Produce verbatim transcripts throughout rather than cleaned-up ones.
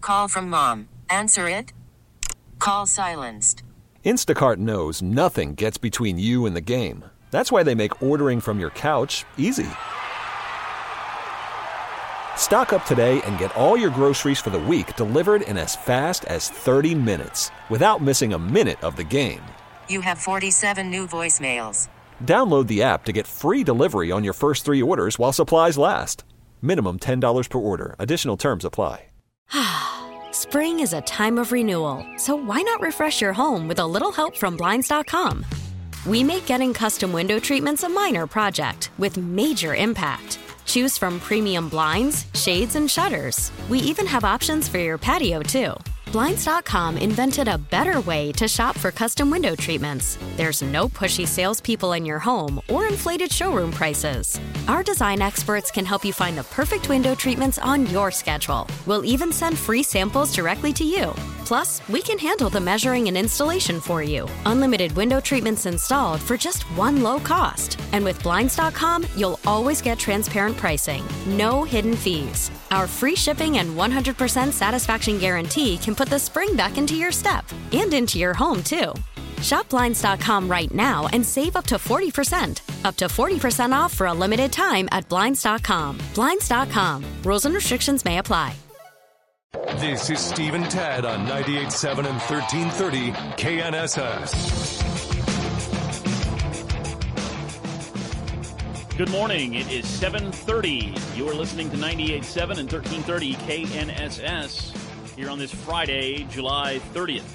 Call from mom. Answer it. Call silenced. Instacart knows nothing gets between you and the game. That's why they make ordering from your couch easy. Stock up today and get all your groceries for the week delivered in as fast as thirty minutes without missing a minute of the game. You have forty-seven new voicemails. Download the app to get free delivery on your first three orders while supplies last. Minimum ten dollars per order. Additional terms apply. Spring is a time of renewal, so why not refresh your home with a little help from Blinds dot com? We make getting custom window treatments a minor project with major impact. Choose from premium blinds, shades, and shutters. We even have options for your patio, too. Blinds dot com invented a better way to shop for custom window treatments. There's no pushy salespeople in your home or inflated showroom prices. Our design experts can help you find the perfect window treatments on your schedule. We'll even send free samples directly to you. Plus, we can handle the measuring and installation for you. Unlimited window treatments installed for just one low cost. And with Blinds dot com, you'll always get transparent pricing. No hidden fees. Our free shipping and one hundred percent satisfaction guarantee can put the spring back into your step and into your home, too. Shop Blinds dot com right now and save up to forty percent. Up to forty percent off for a limited time at Blinds dot com. Blinds dot com. Rules and restrictions may apply. This is Steve and Tad on ninety-eight point seven and thirteen thirty K N S S. Good morning. It is seven thirty. You are listening to ninety-eight point seven and thirteen thirty K N S S here on this Friday, July thirtieth.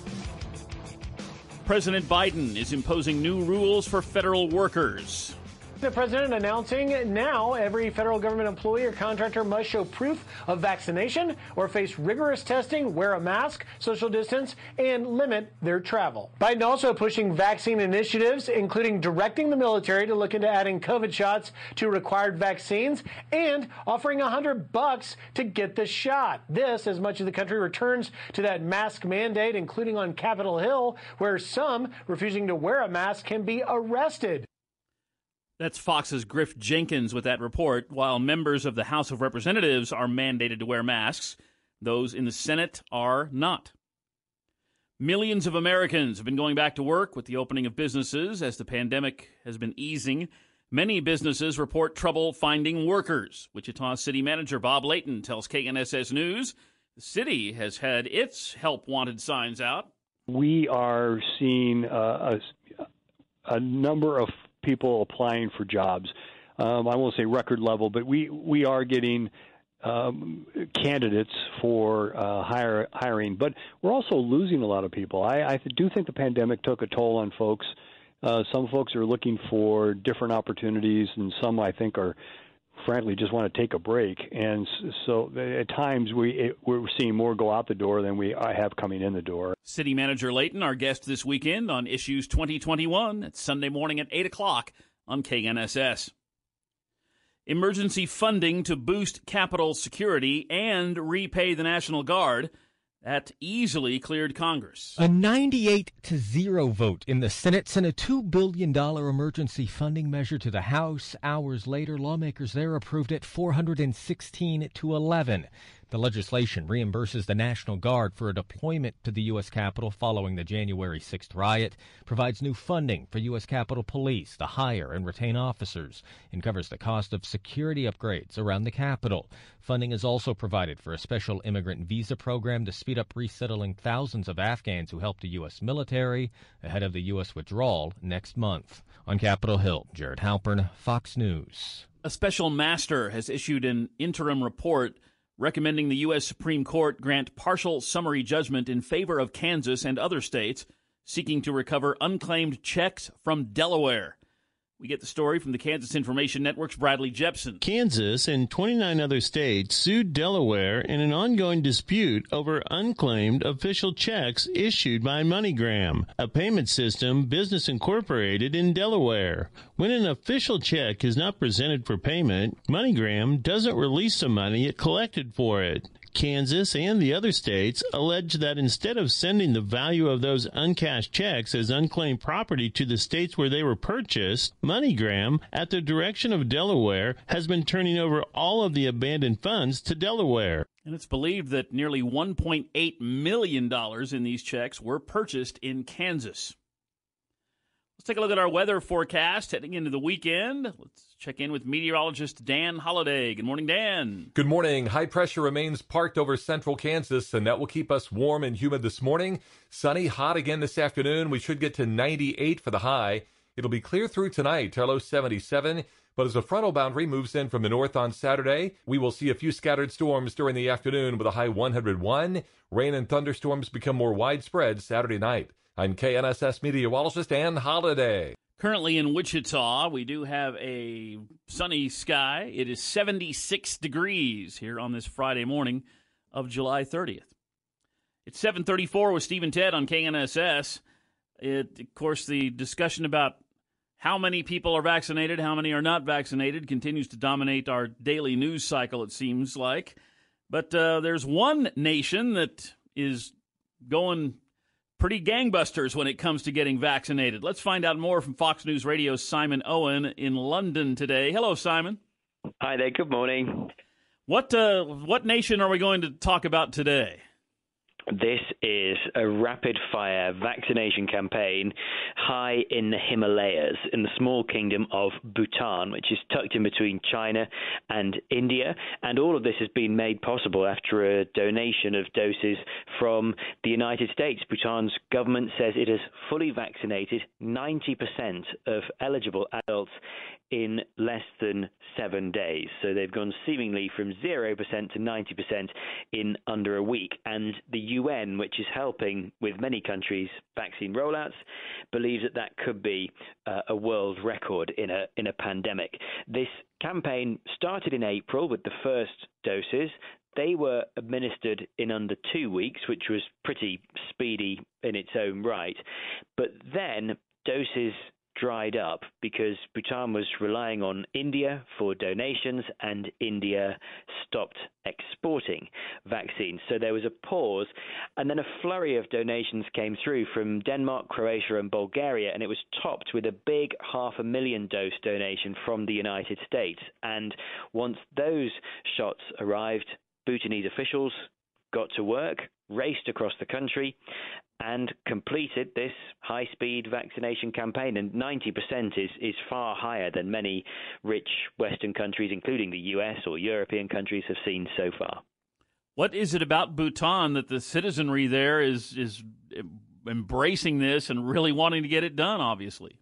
President Biden is imposing new rules for federal workers. The president announcing now every federal government employee or contractor must show proof of vaccination or face rigorous testing, wear a mask, social distance, and limit their travel. Biden also pushing vaccine initiatives, including directing the military to look into adding COVID shots to required vaccines and offering a hundred bucks to get the shot. This, as much of the country returns to that mask mandate, including on Capitol Hill, where some refusing to wear a mask can be arrested. That's Fox's Griff Jenkins with that report. While members of the House of Representatives are mandated to wear masks, those in the Senate are not. Millions of Americans have been going back to work with the opening of businesses as the pandemic has been easing. Many businesses report trouble finding workers. Wichita City Manager Bob Layton tells K N S S News the city has had its help wanted signs out. We are seeing uh, a, a number of people applying for jobs. Um, I won't say record level, but we, we are getting um, candidates for uh, hire, hiring. But we're also losing a lot of people. I, I do think the pandemic took a toll on folks. Uh, some folks are looking for different opportunities, and some, I think, are frankly just want to take a break. And so at times we, it, we're seeing more go out the door than we have coming in the door. City Manager Layton, our guest this weekend on Issues twenty twenty-one. It's Sunday morning at eight o'clock on K N S S. Emergency funding to boost Capitol security and repay the National Guard. That easily cleared Congress. A ninety-eight to zero vote in the Senate sent a two billion dollars emergency funding measure to the House. Hours later, lawmakers there approved it four hundred sixteen to eleven. The legislation reimburses the National Guard for a deployment to the U S Capitol following the January sixth riot, provides new funding for U S Capitol Police to hire and retain officers, and covers the cost of security upgrades around the Capitol. Funding is also provided for a special immigrant visa program to speed up resettling thousands of Afghans who helped the U S military ahead of the U S withdrawal next month. On Capitol Hill, Jared Halpern, Fox News. A special master has issued an interim report recommending the U S Supreme Court grant partial summary judgment in favor of Kansas and other states seeking to recover unclaimed checks from Delaware. We get the story from the Kansas Information Network's Bradley Jepson. Kansas and twenty-nine other states sued Delaware in an ongoing dispute over unclaimed official checks issued by MoneyGram, a payment system Business Incorporated in Delaware. When an official check is not presented for payment, MoneyGram doesn't release the money it collected for it. Kansas and the other states allege that instead of sending the value of those uncashed checks as unclaimed property to the states where they were purchased, MoneyGram, at the direction of Delaware, has been turning over all of the abandoned funds to Delaware. And it's believed that nearly one point eight million dollars in these checks were purchased in Kansas. Let's take a look at our weather forecast heading into the weekend. Let's check in with meteorologist Dan Holliday. Good morning, Dan. Good morning. High pressure remains parked over central Kansas, and that will keep us warm and humid this morning. Sunny, hot again this afternoon. We should get to ninety-eight for the high. It'll be clear through tonight, our low seventy-seven. But as a frontal boundary moves in from the north on Saturday, we will see a few scattered storms during the afternoon with a high one hundred one. Rain and thunderstorms become more widespread Saturday night. I'm K N S S meteorologist Dan Holliday. Currently in Wichita, we do have a sunny sky. It is seventy-six degrees here on this Friday morning of July thirtieth. It's seven thirty-four with Steve and Ted on K N S S. It, of course, the discussion about how many people are vaccinated, how many are not vaccinated, continues to dominate our daily news cycle, it seems like. But uh, there's one nation that is going pretty gangbusters when it comes to getting vaccinated. Let's find out more from Fox News Radio's Simon Owen in London today. Hello, Simon. Hi there. Good morning. What uh, what nation are we going to talk about today? This is a rapid-fire vaccination campaign high in the Himalayas, in the small kingdom of Bhutan, which is tucked in between China and India. And all of this has been made possible after a donation of doses from the United States. Bhutan's government says it has fully vaccinated ninety percent of eligible adults in less than seven days. So they've gone seemingly from zero percent to ninety percent in under a week. And the U N, which is helping with many countries' vaccine rollouts, believes that that could be uh, a world record in a in a pandemic. This campaign started in April with the first doses. They were administered in under two weeks, which was pretty speedy in its own right. But then doses dried up because Bhutan was relying on India for donations, and India stopped exporting vaccines. So there was a pause, and then a flurry of donations came through from Denmark, Croatia, and Bulgaria, and it was topped with a big half a million dose donation from the United States. And once those shots arrived, Bhutanese officials got to work, raced across the country, and completed this high-speed vaccination campaign. And ninety percent is, is far higher than many rich Western countries, including the U S or European countries, have seen so far. What is it about Bhutan that the citizenry there is is embracing this and really wanting to get it done, obviously?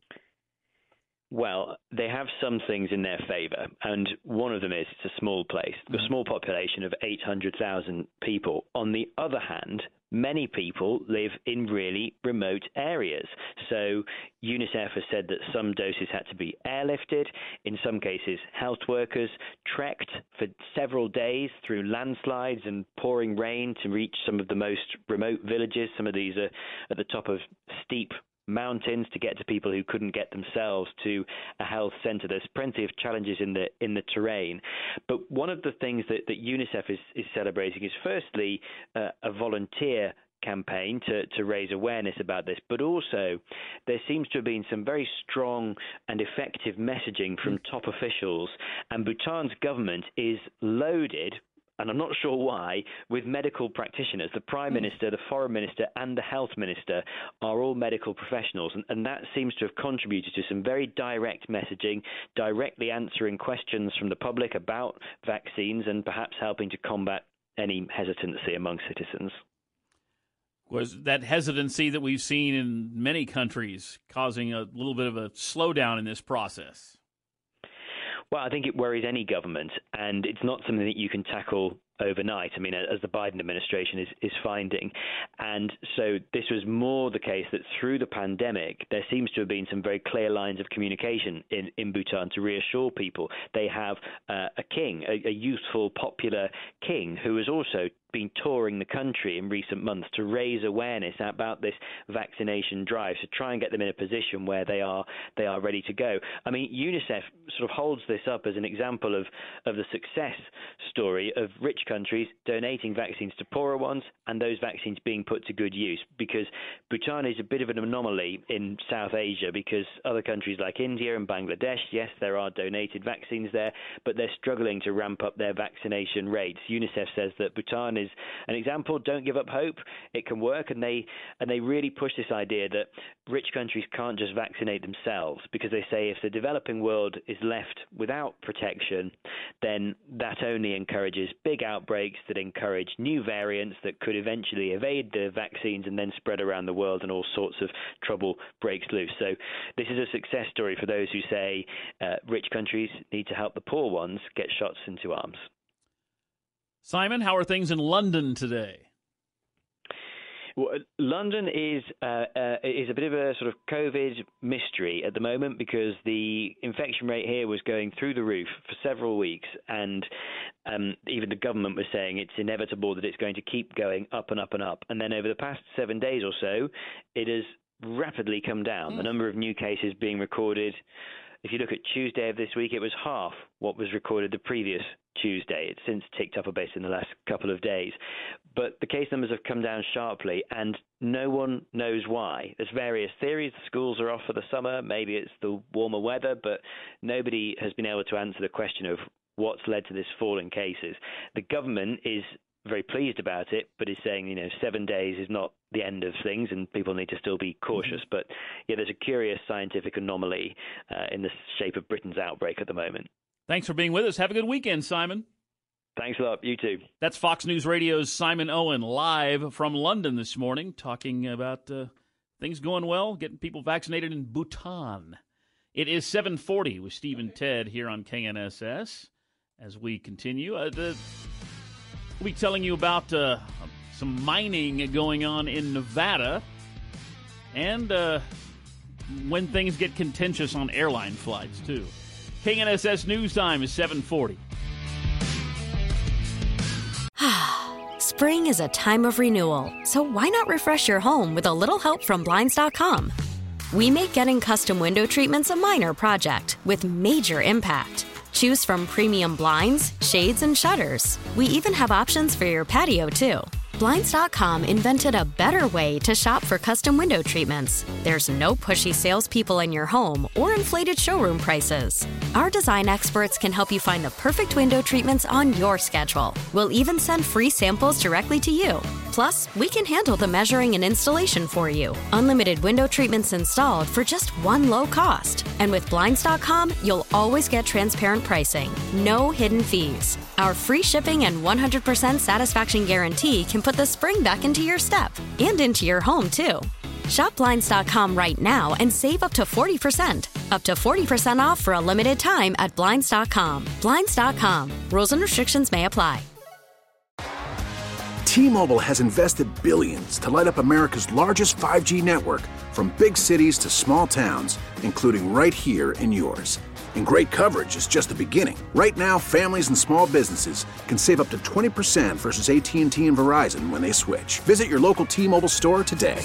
Well, they have some things in their favor, and one of them is it's a small place, a small population of eight hundred thousand people. On the other hand, many people live in really remote areas. So UNICEF has said that some doses had to be airlifted. In some cases, health workers trekked for several days through landslides and pouring rain to reach some of the most remote villages. Some of these are at the top of steep mountains to get to people who couldn't get themselves to a health center. There's plenty of challenges in the in the terrain. But one of the things that, that UNICEF is, is celebrating is firstly uh, a volunteer campaign to, to raise awareness about this, but also there seems to have been some very strong and effective messaging from top officials, and Bhutan's government is loaded, and I'm not sure why, with medical practitioners. The Prime Minister, the Foreign Minister, and the Health Minister are all medical professionals, and, and that seems to have contributed to some very direct messaging, directly answering questions from the public about vaccines, and perhaps helping to combat any hesitancy among citizens. Was that hesitancy that we've seen in many countries causing a little bit of a slowdown in this process? Well, I think it worries any government, and it's not something that you can tackle overnight. I mean, as the Biden administration is, is finding. And so this was more the case that through the pandemic, there seems to have been some very clear lines of communication in, in Bhutan to reassure people. They have uh, a king, a, a youthful, popular king who has also been touring the country in recent months to raise awareness about this vaccination drive, to try and get them in a position where they are they are ready to go. I mean, UNICEF sort of holds this up as an example of, of the success story of rich countries donating vaccines to poorer ones and those vaccines being put to good use, because Bhutan is a bit of an anomaly in South Asia, because other countries like India and Bangladesh, yes, there are donated vaccines there, but they're struggling to ramp up their vaccination rates. UNICEF says that Bhutan is an example. Don't give up hope. It can work, and they and they really push this idea that rich countries can't just vaccinate themselves, because they say if the developing world is left without protection, then that only encourages big outbreaks that encourage new variants that could eventually evade the vaccines and then spread around the world, and all sorts of trouble breaks loose. So this is a success story for those who say uh, rich countries need to help the poor ones get shots into arms. Simon, how are things in London today? Well, London is uh, uh, is a bit of a sort of COVID mystery at the moment, because the infection rate here was going through the roof for several weeks, and um, even the government was saying it's inevitable that it's going to keep going up and up and up. And then over the past seven days or so, it has rapidly come down. Mm. The number of new cases being recorded, if you look at Tuesday of this week, it was half what was recorded the previous Tuesday. It's since ticked up a bit in the last couple of days. But the case numbers have come down sharply, and no one knows why. There's various theories. The schools are off for the summer. Maybe it's the warmer weather, but nobody has been able to answer the question of what's led to this fall in cases. The government is very pleased about it, but is saying, you know, seven days is not the end of things, and people need to still be cautious. But yeah, there's a curious scientific anomaly uh, in the shape of Britain's outbreak at the moment. Thanks for being with us. Have a good weekend, Simon. Thanks a lot. You too. That's Fox News Radio's Simon Owen, live from London this morning, talking about uh, things going well, getting people vaccinated in Bhutan. It is seven forty with Steve and Ted here on K N S S. As we continue, uh, the, we'll be telling you about uh, some mining going on in Nevada, and uh, when things get contentious on airline flights, too. K N S S News Time is seven forty. Spring is a time of renewal, so why not refresh your home with a little help from Blinds dot com? We make getting custom window treatments a minor project with major impact. Choose from premium blinds, shades, and shutters. We even have options for your patio, too. Blinds dot com invented a better way to shop for custom window treatments. There's no pushy salespeople in your home or inflated showroom prices. Our design experts can help you find the perfect window treatments on your schedule. We'll even send free samples directly to you. Plus, we can handle the measuring and installation for you. Unlimited window treatments installed for just one low cost. And with Blinds dot com, you'll always get transparent pricing. No hidden fees. Our free shipping and one hundred percent satisfaction guarantee can put the spring back into your step and into your home, too. Shop Blinds dot com right now and save up to forty percent. Up to forty percent off for a limited time at Blinds dot com. Blinds dot com. Rules and restrictions may apply. T-Mobile has invested billions to light up America's largest five G network, from big cities to small towns, including right here in yours. And great coverage is just the beginning. Right now, families and small businesses can save up to twenty percent versus A T and T and Verizon when they switch. Visit your local T-Mobile store today.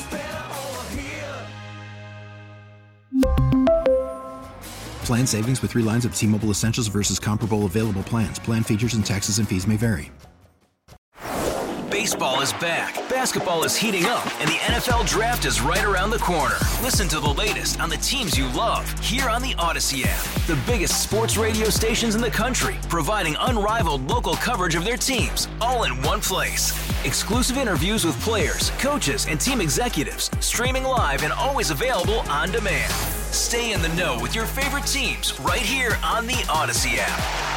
Plan savings with three lines of T-Mobile Essentials versus comparable available plans. Plan features and taxes and fees may vary. Baseball is back, basketball is heating up, and the N F L Draft is right around the corner. Listen to the latest on the teams you love here on the Odyssey app. The biggest sports radio stations in the country, providing unrivaled local coverage of their teams, all in one place. Exclusive interviews with players, coaches, and team executives, streaming live and always available on demand. Stay in the know with your favorite teams right here on the Odyssey app.